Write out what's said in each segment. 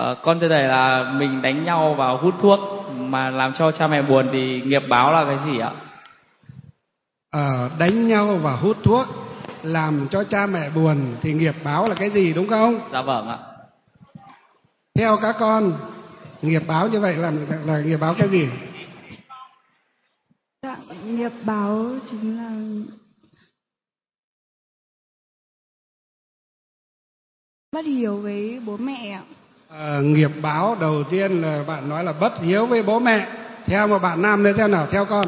Con thưa thầy là mình đánh nhau và hút thuốc mà làm cho cha mẹ buồn thì nghiệp báo là cái gì ạ? Đánh nhau và hút thuốc làm cho cha mẹ buồn thì nghiệp báo là cái gì, đúng không? Dạ vâng ạ. Theo các con, nghiệp báo như vậy là nghiệp báo cái gì? Dạ, nghiệp báo chính là bất hiếu với bố mẹ ạ. Nghiệp báo đầu tiên là bạn nói là bất hiếu với bố mẹ. Theo một bạn nam nữa xem nào, theo con.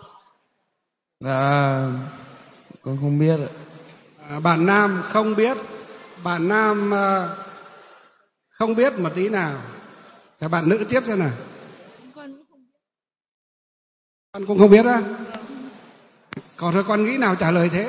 Dạ, con không biết ạ. Bạn nam không biết. Bạn nam không biết một tí nào. Các bạn nữ tiếp xem nào. Con cũng không biết á? Còn thôi con nghĩ nào trả lời thế?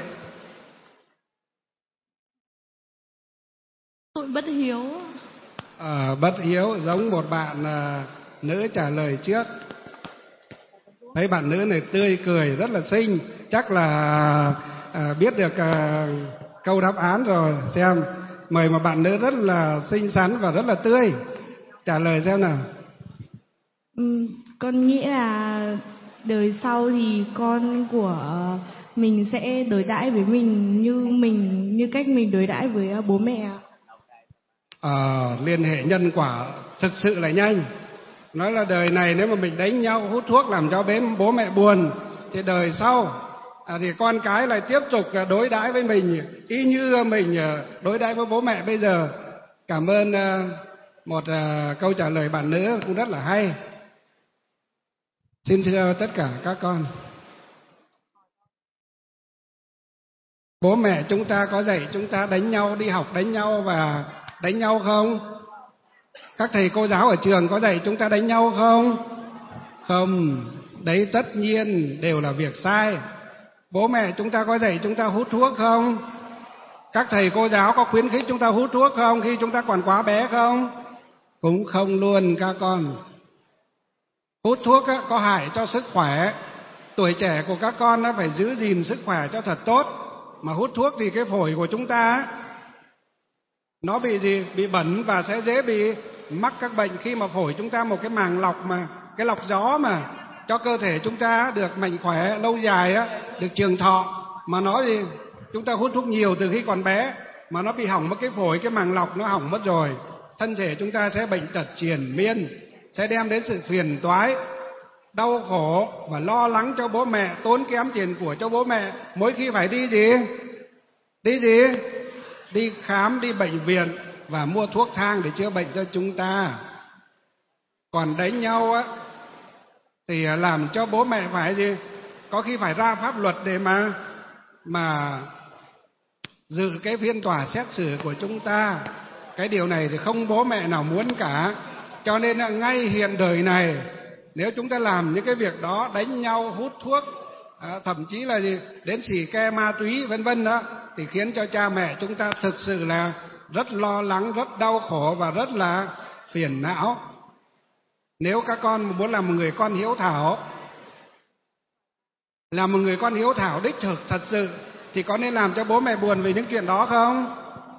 Tội bất hiếu. Bất hiếu giống một bạn nữ trả lời trước. Thấy bạn nữ này tươi cười rất là xinh, chắc là biết được câu đáp án rồi. Xem, mời một bạn nữ rất là xinh xắn và rất là tươi trả lời xem nào. Con nghĩ là đời sau thì con của mình sẽ đối đãi với mình như cách mình đối đãi với bố mẹ. Liên hệ nhân quả thực sự là nhanh. Nói là đời này nếu mà mình đánh nhau hút thuốc làm cho bố mẹ buồn thì đời sau thì con cái lại tiếp tục đối đãi với mình y như mình đối đãi với bố mẹ bây giờ. Cảm ơn một câu trả lời bạn nữ cũng rất là hay. Xin thưa tất cả các con, bố mẹ chúng ta có dạy chúng ta đánh nhau, đi học đánh nhau và đánh nhau không? Các thầy cô giáo ở trường có dạy chúng ta đánh nhau không? Không, đấy tất nhiên đều là việc sai. Bố mẹ chúng ta có dạy chúng ta hút thuốc không? Các thầy cô giáo có khuyến khích chúng ta hút thuốc không khi chúng ta còn quá bé không? Cũng không luôn các con. Hút thuốc có hại cho sức khỏe. Tuổi trẻ của các con phải giữ gìn sức khỏe cho thật tốt. Mà hút thuốc thì cái phổi của chúng ta nó bị gì? Bị bẩn và sẽ dễ bị mắc các bệnh khi mà phổi chúng ta một cái màng lọc mà cái lọc gió mà cho cơ thể chúng ta được mạnh khỏe lâu dài được trường thọ, mà nó gì? Chúng ta hút thuốc nhiều từ khi còn bé mà nó bị hỏng mất cái phổi, cái màng lọc nó hỏng mất rồi, thân thể chúng ta sẽ bệnh tật triền miên, sẽ đem đến sự phiền toái, đau khổ và lo lắng cho bố mẹ, tốn kém tiền của cho bố mẹ. Mỗi khi phải đi gì? Đi khám, đi bệnh viện và mua thuốc thang để chữa bệnh cho chúng ta. Còn đánh nhau thì làm cho bố mẹ phải gì? Có khi phải ra pháp luật để mà dự cái phiên tòa xét xử của chúng ta. Cái điều này thì không bố mẹ nào muốn cả. Cho nên là ngay hiện đời này, nếu chúng ta làm những cái việc đó, đánh nhau, hút thuốc, thậm chí là gì? Đến xì ke ma túy vân vân đó, thì khiến cho cha mẹ chúng ta thực sự là rất lo lắng, rất đau khổ và rất là phiền não. Nếu các con muốn làm một người con hiếu thảo, là một người con hiếu thảo đích thực thật sự, thì có nên làm cho bố mẹ buồn vì những chuyện đó không?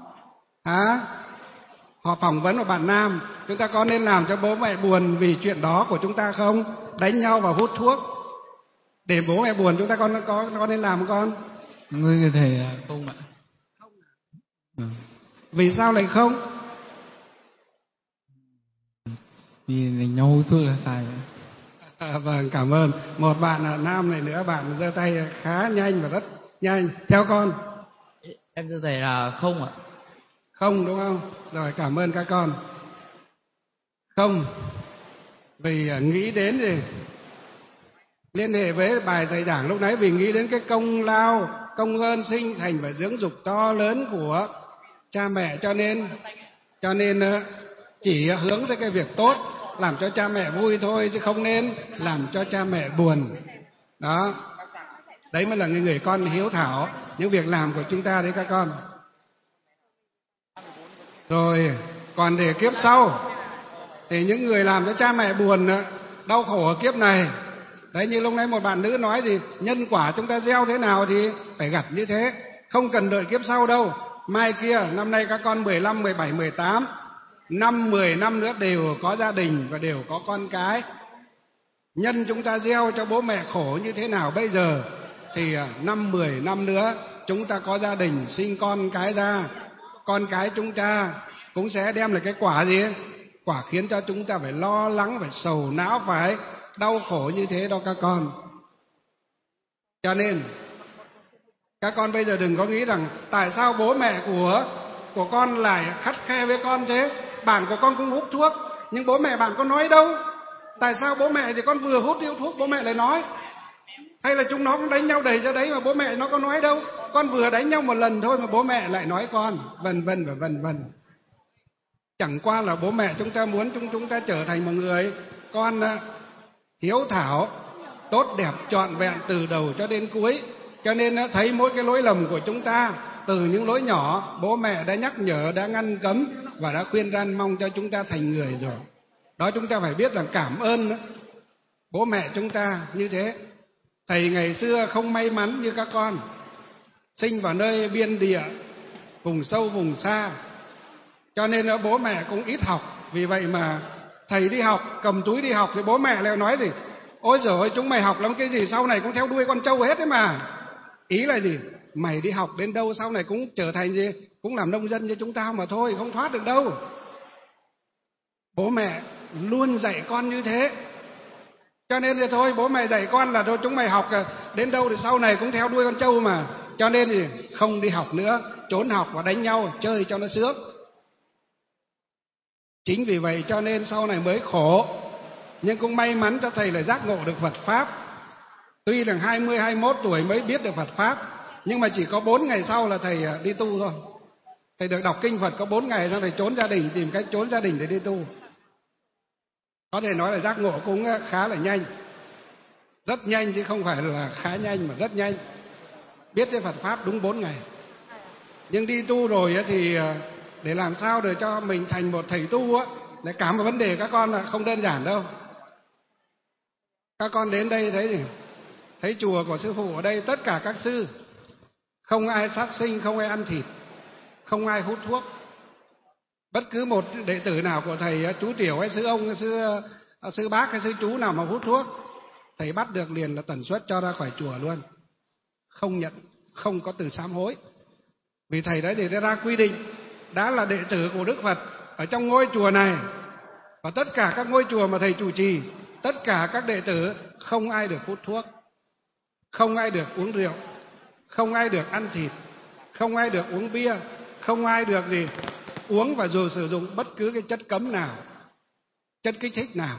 Họ phỏng vấn một bạn nam, chúng ta có nên làm cho bố mẹ buồn vì chuyện đó của chúng ta không? Đánh nhau và hút thuốc để bố mẹ buồn, chúng ta có nên làm không con? Người thầy không ạ. Vì sao lại không? Vì đánh nhau hút thuốc là sai. Vâng, cảm ơn. Một bạn nam này nữa, bạn giơ tay khá nhanh và rất nhanh. Theo con. Em thưa thầy là không ạ. Không đúng không? Rồi, cảm ơn các con. Không, vì nghĩ đến gì? Liên hệ với bài thầy giảng lúc nãy, vì nghĩ đến cái công lao, công ơn sinh thành và dưỡng dục to lớn của cha mẹ, cho nên chỉ hướng tới cái việc tốt, làm cho cha mẹ vui thôi, chứ không nên làm cho cha mẹ buồn. Đó, đấy mới là người con hiếu thảo, những việc làm của chúng ta đấy các con. Rồi, còn để kiếp sau thì những người làm cho cha mẹ buồn, đau khổ ở kiếp này, đấy, như lúc nãy một bạn nữ nói thì nhân quả chúng ta gieo thế nào thì phải gặt như thế, không cần đợi kiếp sau đâu. Mai kia, năm nay các con 15, 17, 18 5, 10 năm nữa đều có gia đình và đều có con cái. Nhân chúng ta gieo cho bố mẹ khổ như thế nào bây giờ, thì 5, 10 năm nữa chúng ta có gia đình, sinh con cái ra, con cái chúng ta cũng sẽ đem lại cái quả gì? Quả khiến cho chúng ta phải lo lắng, phải sầu não, phải đau khổ như thế đó các con. Cho nên các con bây giờ đừng có nghĩ rằng tại sao bố mẹ của con lại khắt khe với con thế. Bạn của con cũng hút thuốc, nhưng bố mẹ bạn có nói đâu. Tại sao bố mẹ thì con vừa hút điếu thuốc bố mẹ lại nói? Hay là chúng nó cũng đánh nhau đầy ra đấy mà bố mẹ nó có nói đâu. Con vừa đánh nhau một lần thôi mà bố mẹ lại nói con, vân vân và vân vân. Chẳng qua là bố mẹ chúng ta muốn chúng ta trở thành một người con hiếu thảo, tốt đẹp, trọn vẹn từ đầu cho đến cuối. Cho nên thấy mỗi cái lỗi lầm của chúng ta, từ những lỗi nhỏ, bố mẹ đã nhắc nhở, đã ngăn cấm và đã khuyên răn, mong cho chúng ta thành người rồi. Đó, chúng ta phải biết là cảm ơn bố mẹ chúng ta như thế. Thầy ngày xưa không may mắn như các con, sinh vào nơi biên địa, vùng sâu vùng xa, cho nên bố mẹ cũng ít học. Vì vậy mà thầy đi học, cầm túi đi học thì bố mẹ lại nói gì? Ôi giời ơi, chúng mày học lắm cái gì, sau này cũng theo đuôi con trâu hết đấy mà. Ý là gì? Mày đi học đến đâu sau này cũng trở thành gì? Cũng làm nông dân như chúng ta mà thôi, không thoát được đâu. Bố mẹ luôn dạy con như thế. Cho nên thì thôi, bố mẹ dạy con là thôi, chúng mày học đến đâu thì sau này cũng theo đuôi con trâu mà. Cho nên thì không đi học nữa, trốn học và đánh nhau, chơi cho nó sướng. Chính vì vậy cho nên sau này mới khổ. Nhưng cũng may mắn cho thầy là giác ngộ được Phật Pháp. Tuy rằng 20, 21 tuổi mới biết được Phật Pháp, nhưng mà chỉ có 4 ngày sau là thầy đi tu thôi. Thầy được đọc kinh Phật có 4 ngày, xong thầy trốn gia đình, tìm cách trốn gia đình để đi tu. Có thể nói là giác ngộ cũng khá là nhanh. Rất nhanh chứ không phải là khá nhanh mà rất nhanh. Biết cái Phật Pháp đúng 4 ngày. Nhưng đi tu rồi thì để làm sao để cho mình thành một thầy tu để cả một vấn đề các con là không đơn giản đâu. Các con đến đây thấy gì? Thấy chùa của sư phụ ở đây tất cả các sư, không ai sát sinh, không ai ăn thịt, không ai hút thuốc. Bất cứ một đệ tử nào của thầy, chú Tiểu hay sư ông, sư bác hay sư chú nào mà hút thuốc, thầy bắt được liền là tần suất cho ra khỏi chùa luôn. Không nhận, không có từ sám hối. Vì thầy đã để ra quy định, đã là đệ tử của Đức Phật ở trong ngôi chùa này và tất cả các ngôi chùa mà thầy chủ trì, tất cả các đệ tử không ai được hút thuốc, không ai được uống rượu, không ai được ăn thịt, không ai được uống bia, không ai được gì uống và dù sử dụng bất cứ cái chất cấm nào, chất kích thích nào.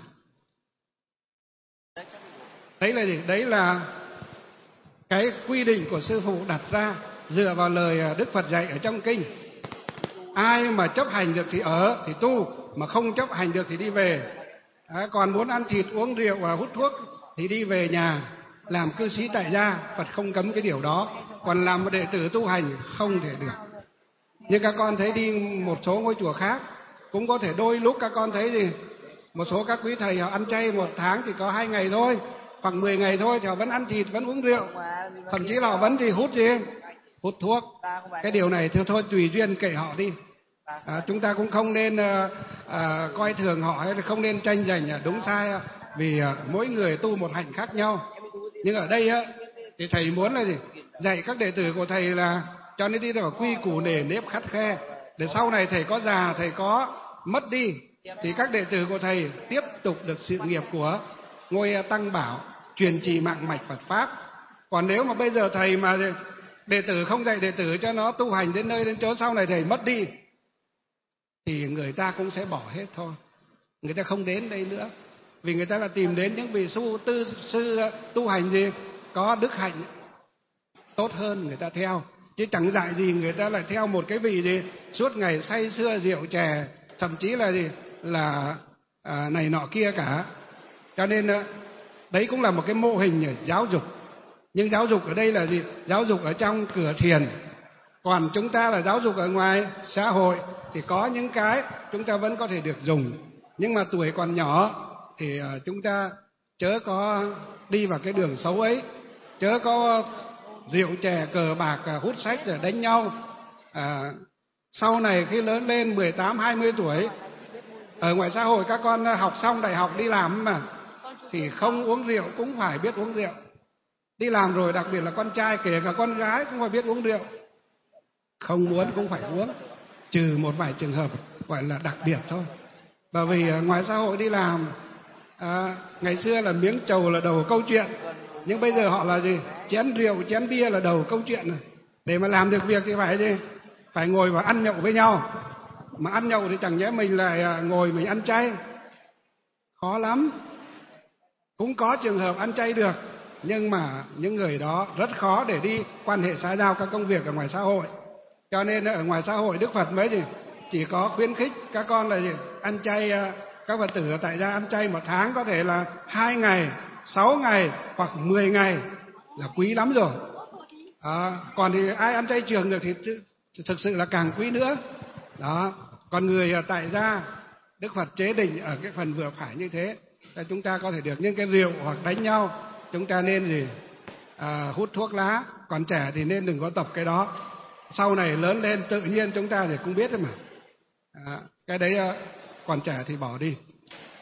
Đấy là gì? Đấy là cái quy định của sư phụ đặt ra dựa vào lời Đức Phật dạy ở trong kinh. Ai mà chấp hành được thì ở, thì tu, mà không chấp hành được thì đi về. Còn muốn ăn thịt, uống rượu và hút thuốc thì đi về nhà làm cư sĩ tại gia. Phật không cấm cái điều đó. Còn làm một đệ tử tu hành không thể được. Nhưng các con thấy đi một số ngôi chùa khác cũng có thể đôi lúc các con thấy gì, một số các quý thầy họ ăn chay một tháng thì có 2 ngày thôi, hoặc 10 ngày thôi thì họ vẫn ăn thịt, vẫn uống rượu, thậm chí là họ vẫn thì hút gì, hút thuốc. Cái điều này thôi tùy duyên, kệ họ đi. Chúng ta cũng không nên coi thường họ, hay là không nên tranh giành đúng sai, vì mỗi người tu một hạnh khác nhau. Nhưng ở đây thì thầy muốn là gì? Dạy các đệ tử của thầy là cho nên đi vào quy củ nề nếp khắt khe, để sau này thầy có già, thầy có mất đi thì các đệ tử của thầy tiếp tục được sự nghiệp của ngôi Tăng Bảo, truyền trì mạng mạch Phật Pháp. Còn nếu mà bây giờ thầy mà đệ tử không dạy đệ tử cho nó tu hành đến nơi đến chỗ, sau này thầy mất đi thì người ta cũng sẽ bỏ hết thôi. Người ta không đến đây nữa, vì người ta là tìm đến những vị sư tu hành gì có đức hạnh tốt hơn người ta theo. Chứ chẳng dạy gì người ta lại theo một cái vị gì suốt ngày say sưa rượu chè, thậm chí là gì là này nọ kia cả. Cho nên đấy cũng là một cái mô hình giáo dục. Nhưng giáo dục ở đây là gì? Giáo dục ở trong cửa thiền. Còn chúng ta là giáo dục ở ngoài xã hội thì có những cái chúng ta vẫn có thể được dùng. Nhưng mà tuổi còn nhỏ thì chúng ta chớ có đi vào cái đường xấu ấy, chớ có rượu chè cờ bạc hút sách rồi đánh nhau. Sau này khi lớn lên 18, 20 tuổi Ở ngoài xã hội các con học xong đại học đi làm mà, thì không uống rượu cũng phải biết uống rượu. Đi làm rồi, đặc biệt là con trai, kể cả con gái cũng phải biết uống rượu. Không muốn cũng phải uống, trừ một vài trường hợp gọi là đặc biệt thôi. Bởi vì ngoài xã hội đi làm, ngày xưa là miếng trầu là đầu câu chuyện, nhưng bây giờ họ là gì? Chén rượu, chén bia là đầu câu chuyện này. Để mà làm được việc thì phải gì? Phải ngồi và ăn nhậu với nhau. Mà ăn nhậu thì chẳng nhẽ mình lại ngồi mình ăn chay, khó lắm. Cũng có trường hợp ăn chay được, nhưng mà những người đó rất khó để đi quan hệ xã giao các công việc ở ngoài xã hội. Cho nên ở ngoài xã hội Đức Phật mới gì? Chỉ có khuyến khích các con là gì? Ăn chay, các Phật tử ở tại gia ăn chay một tháng có thể là 2 ngày, 6 ngày hoặc 10 ngày là quý lắm rồi. Còn thì ai ăn chay trường được thì thực sự là càng quý nữa. Đó. Còn người tại gia, Đức Phật chế định ở cái phần vừa phải như thế, chúng ta có thể được. Nhưng cái rượu hoặc đánh nhau, chúng ta nên gì? Hút thuốc lá. Còn trẻ thì nên đừng có tập cái đó. Sau này lớn lên tự nhiên chúng ta thì cũng biết thôi mà. Cái đấy còn trẻ thì bỏ đi.